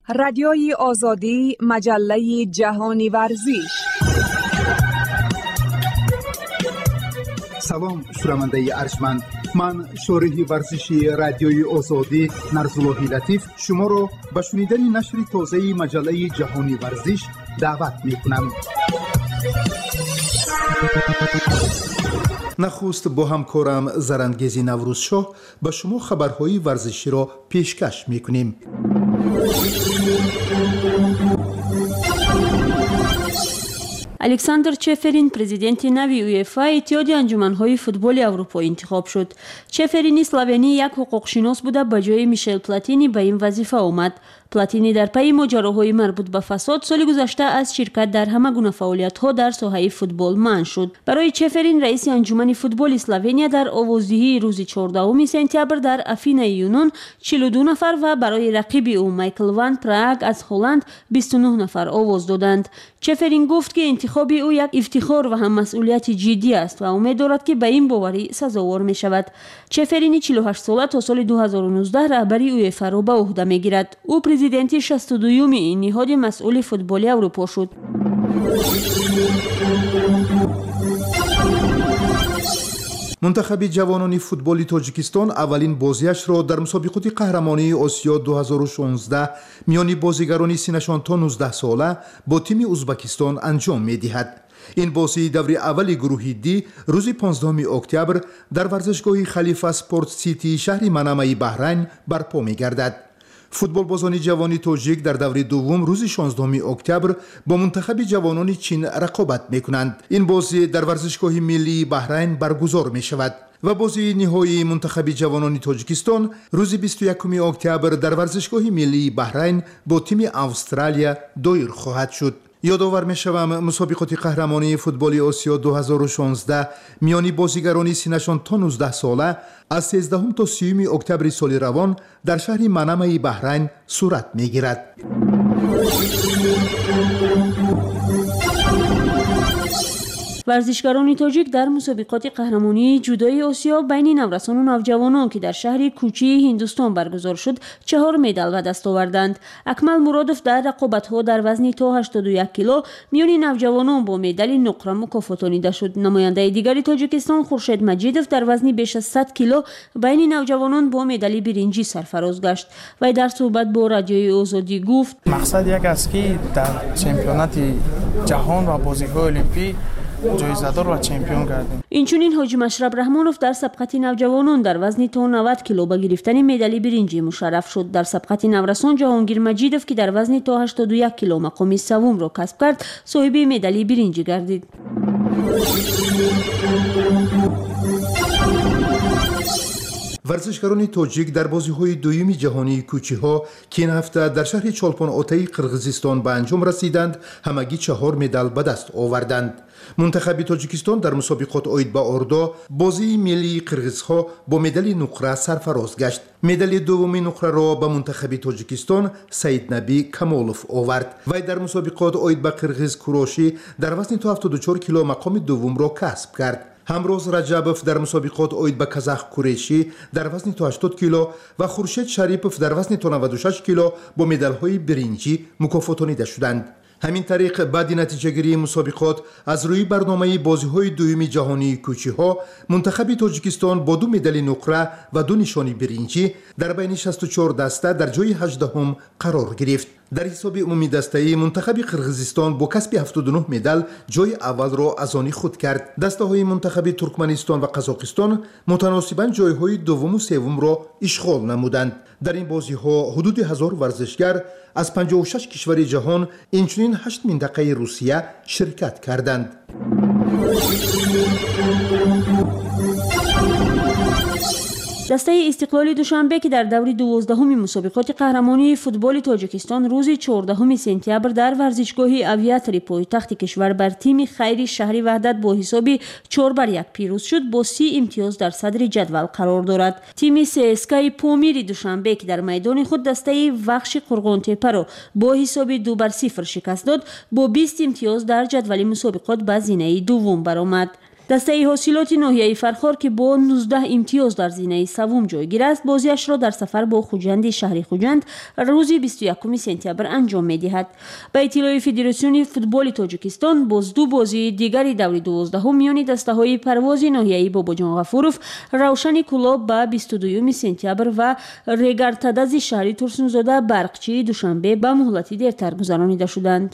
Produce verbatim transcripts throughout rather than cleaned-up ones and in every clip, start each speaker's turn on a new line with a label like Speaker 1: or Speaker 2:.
Speaker 1: رادیوی آزادی، مجله جهانی ورزش.
Speaker 2: سلام شنونده ارجمند، من شارح ورزشی رادیوی آزادی نرزاللهی لطیف شما را به شنیدن نشر تازه مجله جهانی ورزش دعوت می‌کنم. نخست با همکارم زرندگیزی نوروزشاه به شما خبرهای ورزشی را پیشکش می‌کنیم.
Speaker 3: الکساندر چفرین президенти нави УЕФА иттиҳоди анҷуманҳои футболи аврупо интихоб шуд. чеферини словенӣ як ҳуқуқшинос буда ба ҷои Мишел Платини ба ин вазифа омад. Платини дар пайи моҷароҳои марбут ба фасод соли гузашта аз ширкат дар ҳама гуна фаъолиятҳо дар соҳаи футбол манъ шуд. Барои Чеферин раиси анҷумани футболи Словения дар овоздиҳии рӯзи чордаҳуми сентябр дар Афинаи Юнон чилу ду нафар ва барои рақиби ӯ Майкл ван Прааг аз Ҳолланд бисту нӯҳ нафар овоз доданд. Чеферин гуфт ки интихоби ӯ як ифтихор ва ҳам масъулияти ҷиддӣ аст ва умед дорад ки ба ин боварӣ сазовор мешавад. Чеферини чилу ҳашт сола то соли ду ҳазору нуздаҳ раҳбари УЕФА-ро ба уҳда мегирад. ӯ президенти шасту дуюми ниҳоди масъули футболи аврупо шуд.
Speaker 2: منتخب جوانان فوتبال تاجیکستان اولین بازیش را در مسابقات قهرمانی آسیا دو هزار و شانزده میان بازیگران سنشان تا نوزده ساله با تیم ازبکستان انجام می‌دهد. این بازی دوره اولی گروه دی روز پانزدهم اکتبر در ورزشگاه خلیفه اسپورت سیتی شهر منامه بحرین برپا می‌گردد. فوتبال بازان جوانی تاجیک در دوره دوم روز شانزدهم اکتبر با منتخب جوانان چین رقابت می‌کنند. این بازی در ورزشگاه ملی بحرین برگزار می‌شود و بازی نهایی منتخب جوانان تاجیکستان روز بیست و یکم اکتبر در ورزشگاه ملی بحرین با تیم استرالیا دایر خواهد شد. یادآور می‌شوم مسابقات قهرمانی فوتبال آسیا دو هزار و شانزده میان بازیگران سنشان تا نوزده ساله از سیزدهم تا سیوم اکتبر سال روان در شهر منامه بحرین صورت می‌گیرد.
Speaker 3: ورزشکاران تاجیک در مسابقات قهرمانی جودوی آسیا بین نورسان و نوجوانان که در شهر کوچی هندوستان برگزار شد چهار مدال به دست آوردند. اکمل مرادوف در رقابت‌ها در وزن تا هشتاد و یک کیلو میان نوجوانان با مدال نقره مکافاتانیده شد. نماینده دیگری تاجیکستان خورشید مجیدوف در وزن بیش از صد کیلو بین نوجوانان با مدال برنجی سرفراز گشت. وی در صحبت با رادیوی آزادی گفت
Speaker 4: مقصد یک است که در چمپیونات جهان و بازی‌های المپیک جایزه‌دار و چمپیون گردیم.
Speaker 3: اینچنین حاجی مشرب رحمانوف در سبقت نوجوانان در وزن تا نود کیلو با گرفتن مدال برنجی مشرف شد. در سبقت نورسان جهانگیر مجیدوف که در وزن تا هشتاد و یک کیلو مقام سوم را کسب کرد صاحب مدال برنجی گردید.
Speaker 2: ورزشکاران تاجیک در بازی‌های دوم جهانی کوچی‌ها که این هفته در شهر چالپان آتای قرغیزستان به انجام رسیدند همگی چهار مدال به دست آوردند. منتخب تاجیکستان در مسابقات آید به آردا بازی ملی قرغیزها با مدال نقره سرفراز گشت. مدال دوم نقره را به منتخب تاجیکستان سید نبی کمالوف آورد. وی در مسابقات آید به قرغیز کراشی در وزن تا هفتاد و چهار کیلو مقام دوم را کسب کرد. همروز رجبوف در مسابقات آید به کازاخ کوریشی در وزن تا هشتاد کیلو و خورشید شریپوف در وزن تا نود و شش کیلو با مدال‌های برنجی مکافاتانیده شدند. همین طریق بعد نتیجه گیری مسابقات از روی برنامه بازی‌های دوم جهانی کوچی‌ها منتخب تاجیکستان با دو مدال نقره و دو نشانی برنجی در بین شصت و چهار دسته در جای هجدهم قرار گرفت. در حساب عمومی دسته‌ای منتخب قرغیزستان با کسب هفتاد و نه مدال جای اول را از آن خود کرد. دسته‌های منتخب ترکمنستان و قزاقستان متناسباً جای‌های دوم و سوم را اشغال نمودند. در این بازی‌ها حدود هزار ورزشگر از پنجاه و شش کشور جهان اینچنین هشت منطقه روسیه شرکت کردند.
Speaker 3: دسته استقلال دوشنبه که در دور دوازدهم مسابقات قهرمانی فوتبال تاجیکستان روز چهاردهم سپتامبر در ورزشگاه آویاتری پایتخت کشور بر تیم خیری شهری وحدت با حساب چهار بر یک پیروز شد، با سی امتیاز در صدر جدول قرار دارد. تیم سی اس کی پامیر دوشنبه که در میدان خود دسته وخش قرغان تپه را با حساب دو بر صفر شکست داد، با بیست امتیاز در جدول مسابقات به زینه دوم برآمد. дастаи ҳосилоти ноҳияи Фархор ки бо нуздаҳ имтиёз дар зинаи савум ҷойгир аст, бозиашро дар сафар бо Хуҷанди шаҳри Хуҷанд рӯзи бисту якуми сентябр анҷом медиҳад. Ба иттилои Федератсиони футболи Тоҷикистон, боз ду бозии дигари даври дувоздаҳум миёни дастаҳои парвози ноҳияи Бобоҷон Ғафуров, Равшани Кулоб ба бисту дуюми сентябр ва Регартадази шаҳри Турсунзода Барқчии душанбе ба муҳлати дертар гузаронида шуданд.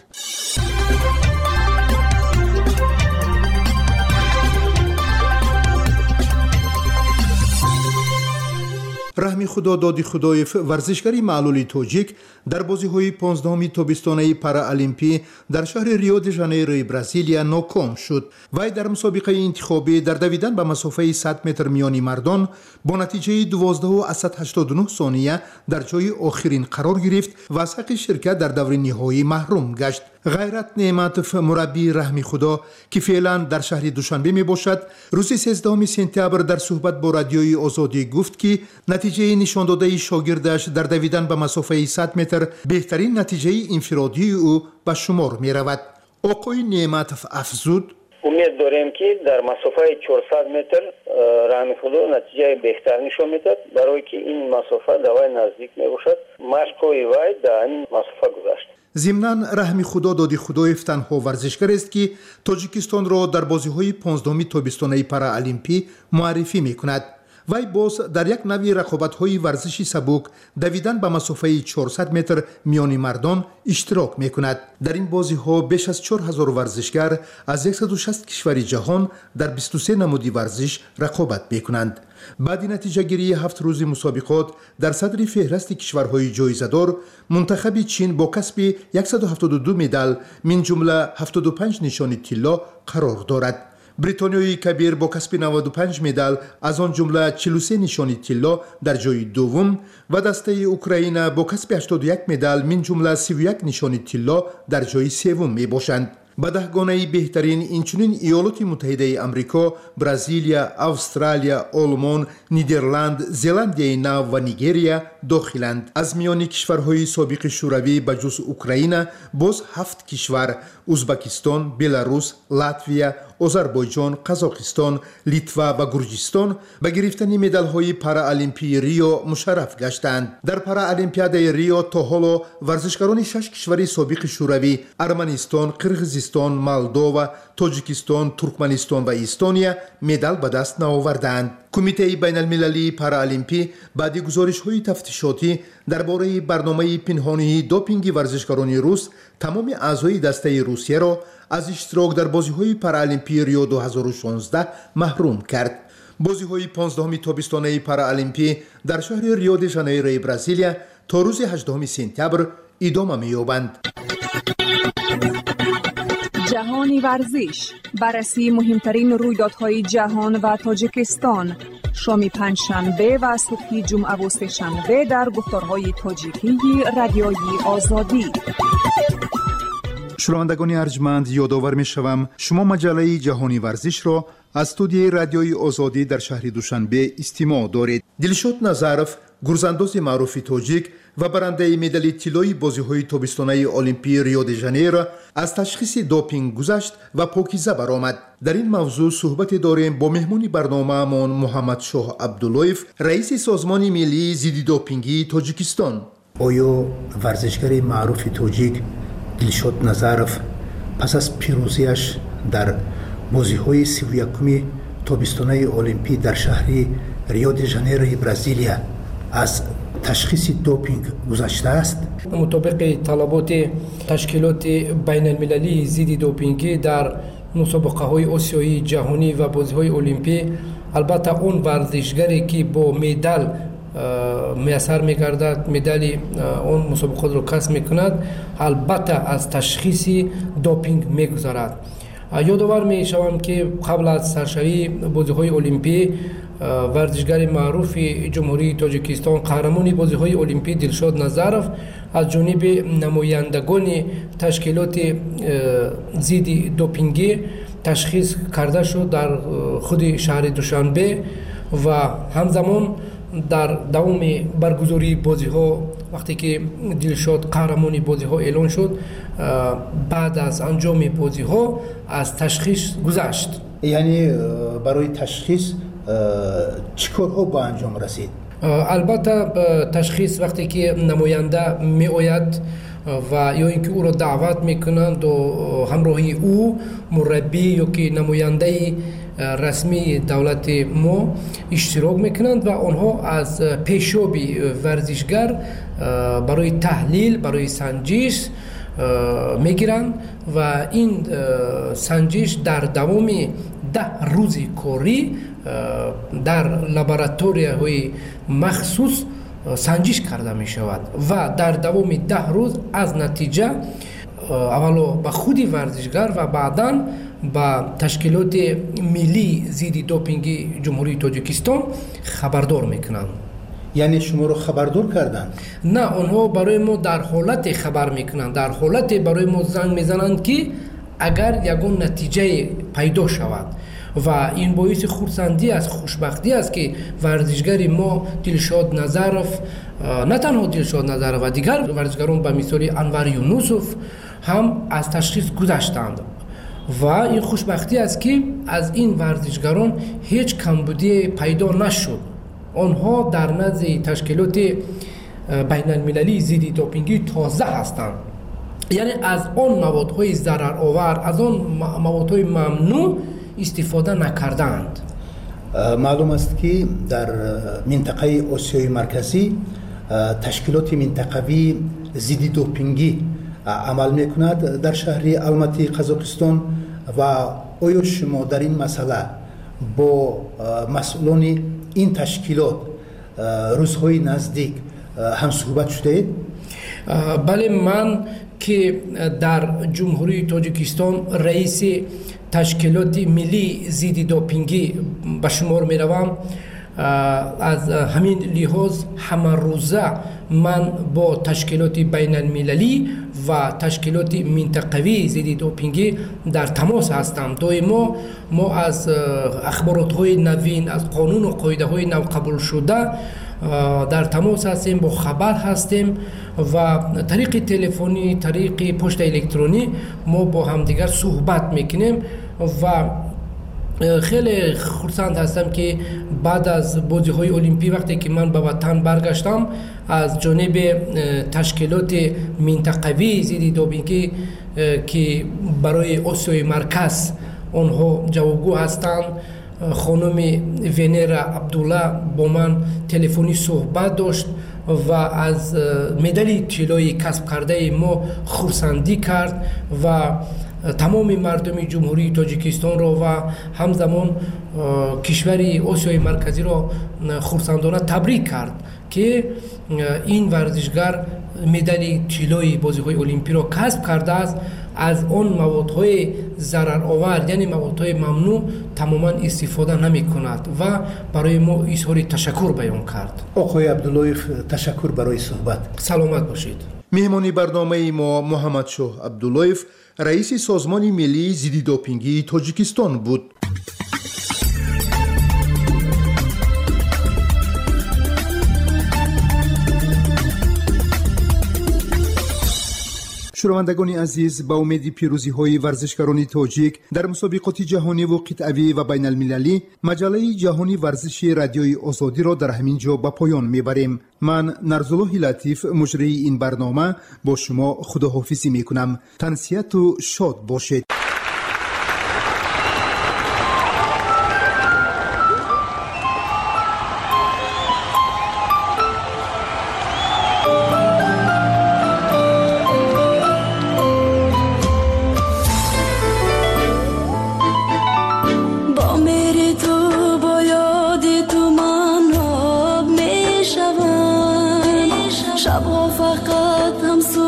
Speaker 2: раҳми худо доди худоев варзишгари маълули тоҷик дар бозиҳои понздаҳуми тобистонаи параолимпӣ дар шаҳри Рио де Жанейрои Бразилия ноком шуд. Вай дар мусобиқаи интихобӣ дар давидан ба масофаи сад метр миёни мардон бо натиҷаи дувоздаҳу аз сад ҳаштоду нӯҳ сония дар ҷойи охирин қарор гирифт ва аз ҳаққи ширкат дар даври ниҳоӣ маҳрум гашт. ғайрат Неъматов, мураббии раҳми худо ки феълан дар шаҳри Душанбе мебошад, рӯзи сенздаҳуми сентябр дар суҳбат бо радиои Озодӣ гуфт ки натиҷаи нишондодаи шогирдаш дар давидан ба масофаи сад метр беҳтарин натиҷаи инфиродии ӯ ба шумор меравад. оқои Неъматов афзуд:
Speaker 5: умед дорем ки дар масофаи чорсад метр раҳми худо натиҷаи беҳтар нишон медиҳад, барое ки ин масофа дар вай наздик мебошад. машқҳои вай дар ин масофа гузашт.
Speaker 2: зимнан раҳми худо доди худоев танҳо варзишгарест ки Тоҷикистонро дар бозиҳои понздаҳуми тобистонаи параолимпӣ муаррифӣ мекунад. вай боз дар як нави рақобатҳои варзиши сабук давидан ба масофаи чорсад метр миёни мардон иштирок мекунад. дар ин бозиҳо беш аз чор ҳазор варзишгар аз сад и шаст кишвари ҷаҳон дар бисту се намуди варзиш рақобат мекунанд. баъди натиҷагирии ҳафт рӯзи мусобиқот дар садри феҳрасти кишварҳои ҷоизадор, мунтахаби Чин бо касби сад и ҳафтоду ду медал мин ҷумла ҳафтоду панҷ нишони тилло қарор дорад. бритониёи кабир бо касби наводу панҷ медал, аз он ҷумла чилу се нишони тилло дар ҷои дуввум ва дастаи Украина бо касби ҳаштоду як медал мин ҷумла сиву як нишони тилло дар ҷои севум мебошанд. ба даҳгонаи беҳтарин инчунин Иёлоти Муттаҳидаи Амрико, Бразилия, Австралия, Олмон, Нидерланд, Зеландияи Нав ва Нигерия дохиланд. аз миёни кишварҳои собиқи шӯравӣ ба ҷуз Украина боз ҳафт кишвар: Узбекистон, Беларус, Латвия, Озарбойҷон, Қазоқистон, Литва ва Гурҷистон ба гирифтани медалҳои параолимпии Рио мушарраф гаштанд. дар параолимпиадаи Рио то ҳоло варзишгарони шаш кишвари собиқи шӯравӣ Арманистон, Қирғизистон, Молдова, Тоҷикистон, Туркманистон ва Эстония медал ба даст наовардаанд. кумитаи байналмилалии параолимпӣ баъди гузоришҳои тафтишотӣ дар бораи барномаи пинҳонии допинги варзишгарони рус тамоми аъзои дастаи Русияро аз иштирок дар бозиҳои параолимпии Рио ду ҳазору шонздаҳ маҳрум кард. бозиҳои понздаҳуми тобистонаи параолимпӣ дар шаҳри Рио де Жанейрои Бразилия то рӯзи ҳаштдаҳуми сентябр идома меёбанд.
Speaker 1: جهانی ورزش، بررسی مهمترین رویدادهای جهان و تاجیکستان، شام پنجشنبه و صبح جمعه و سه‌شنبه در گفتارهای تاجیکی رادیویی آزادی.
Speaker 2: شنوندگان ارجمند، یادآور می‌شوم شما مجله جهانی ورزش را از استودیوی رادیویی آزادی در شهر دوشنبه استماع دارید. دلشاد نظرف، گرزانداز معروف تاجیک و برنده مدال طلای بازی‌های تابستانه المپی ریو د ژانیرو از تشخیص دوپینگ گذشت و پاکیزه برآمد. در این موضوع صحبت داریم با مهمان برنامه‌مان محمد شاه عبداللهیف، رئیس سازمان ملی ضد دوپینگی تاجیکستان.
Speaker 6: آیا ورزشگر معروف تاجیک دلشاد نظرف پس از پیروزیش در بازی‌های سی و یکم تابستانه المپی در شهر ریو د ژانیروی برزیلیا از تشخیص دوپینگ گذشته است؟
Speaker 7: مطابق طلبات تشکیلات بین المللی ضد دوپینگی در مسابقه های آسیایی جهانی و بازی های المپی، البته اون ورزشگری که با مدال میسر میگردد، مدال اون مسابقات رو کسب میکند، البته از تشخیص دوپینگ میگذرد. یادآور میشوم که قبل از سرشوی بازی های المپی ورزشگر معروف جمهوری تاجیکستان قهرمان بازی‌های المپی دلشاد نظرف از جانب نمایندگان تشکیلات ضد دوپینگی تشخیص کرده شد در خود شهر دوشنبه و همزمان در دوام برگزاری بازی‌ها وقتی که دلشاد قهرمان بازی‌ها اعلان شد، بعد از انجام بازی‌ها از تشخیص گذشت.
Speaker 6: یعنی برای تشخیص چیکارها با انجام رسید؟
Speaker 7: البته تشخیص وقتی که نماینده می آید و یا اینکه او را دعوت میکنند و همراهی او مربی یا که نماینده رسمی دولت ما اشتراک میکنند و آنها از پیشاب ورزشگر برای تحلیل، برای سنجش میگیرند و این سنجش در دوام ده روز کاری در لابراتوری های مخصوص سنجش کرده می شود و در دوام ده روز از نتیجه اولا به خودی ورزشگر و بعدا با تشکیلات ملی ضد دوپینگ جمهوری تاجیکستان خبردار میکنند.
Speaker 6: یعنی شما رو خبردار کردند؟
Speaker 7: نه، آنها برای ما در حالت خبر میکنند، در حالت برای ما زنگ میزنند که اگر یگان نتیجه پیدا شود و این باعث خرسندی است، خوشبختی است که ورزشگر ما دلشاد نظرف، نه تنها دلشاد نظرف و دیگر ورزشگران به مثال انور یونوسف هم از تشخیص گذشتند و این خوشبختی است که از این ورزشگران هیچ کمبودی پیدا نشد. آنها در نزد تشکیلات بین المللی ضد دوپینگی تازه هستند، یعنی از آن موادهای ضررآور، از آن موادهای ممنوع استفاده نکردند.
Speaker 6: معلوم است که در منطقه آسیای مرکزی تشکیلات منطقوی ضد دوپینگی عمل میکند در شهر الماتی قزاقستان و آیا شما در این مسئله با مسئولان این تشکیلات روزهای نزدیک هم صحبت شده؟
Speaker 7: بله، من که در جمهوری تاجیکستان رئیس تشکیلات ملی ضد دوپینگی به شمار می روم، از همین لحاظ همه روزه من با تشکیلات بین المللی و تشکیلات منطقوی ضد دوپینگی در تماس هستم. دائما ما از اخبارات های نوین، از قانون و قاعده های نو قبول شده در تماس هستیم، با خبر هستیم و طریق تلفنی، طریق پشت الکترونی ما با همدیگر صحبت میکنیم و خیلی خرسند هستم که بعد از بازی های المپی وقتی که من به وطن برگشتم از جانب تشکیلات منطقوی ضد دوپینگ که برای آسیای مرکز آنها جوابگو هستند، خانم ونرا عبدالله با من تلفنی صحبت داشت و از مدال طلایی کسب کرده ما خرسندی کرد و تمام مردم جمهوری تاجیکستان را و همزمان کشور آسیای مرکزی را خرسندانه تبریک کرد که این ورزشگر مدال طلایی بازی‌های المپی را کسب کرده است. از آن موادهای ضررآور یعنی موادهای ممنوع تماما استفاده نمی کند و برای ما اظهار تشکر بیان کرد.
Speaker 6: آقای عبداللهیف، تشکر برای صحبت.
Speaker 7: سلامت باشید.
Speaker 2: مهمانی برنامه ما محمد شاه عبداللهیف، رئیس سازمان ملی ضد دوپینگی تاجیکستان بود. شنوندگان عزیز، با امید پیروزی های ورزشکاران تاجیک در مسابقات جهانی و قطعی و بین المللی، مجله جهانی ورزش رادیوی آزادی را در همین جا به پایان میبریم. من نرزالله لطیف، مجری این برنامه، با شما خداحافظی میکنم. تنسیت و شاد باشید.
Speaker 8: شبها فقط هم